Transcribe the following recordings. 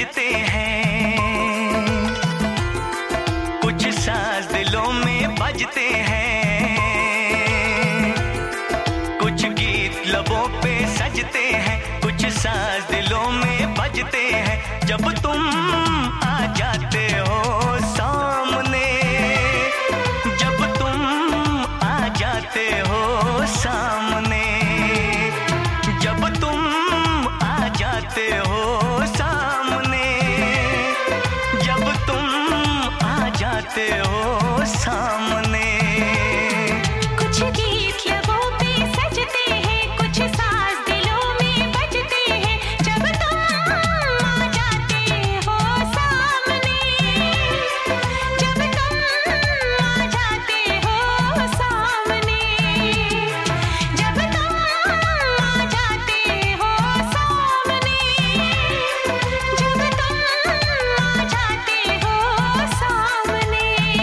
सजते हैं, कुछ साज दिलों में बजते हैं, कुछ गीत लबों पे सजते हैं, कुछ साज दिलों में बजते हैं। जब तुम आ जाते हो सामने, जब तुम आ जाते हो सामने, जब तुम आ जाते हो सामने, जब तुम आ जाते हो सामने। कुछ गीत लबों पे सजते हैं, कुछ साज दिलों में बजते हैं, जब तुम आ जाते हो सामने, जब तुम आ जाते हो सामने, जब तुम आ जाते हो सामने, जब तुम आ जाते हो सामने।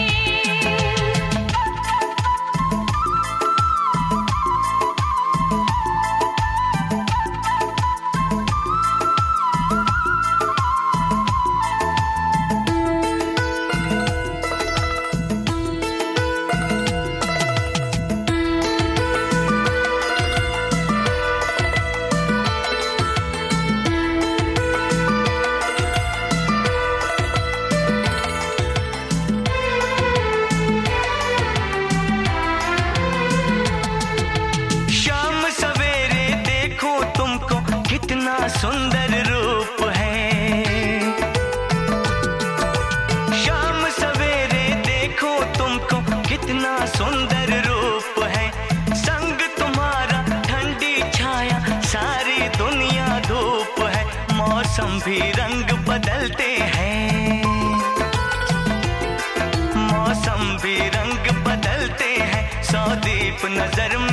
शाम सवेरे देखो तुमको कितना सुंदर रूप है, शाम सवेरे देखो तुमको कितना सुंदर रूप है। संग तुम्हारा ठंडी छाया, सारी दुनिया धूप है। मौसम भी रंग बदलते हैं, मौसम भी रंग बदलते हैं। सौ दीप नजर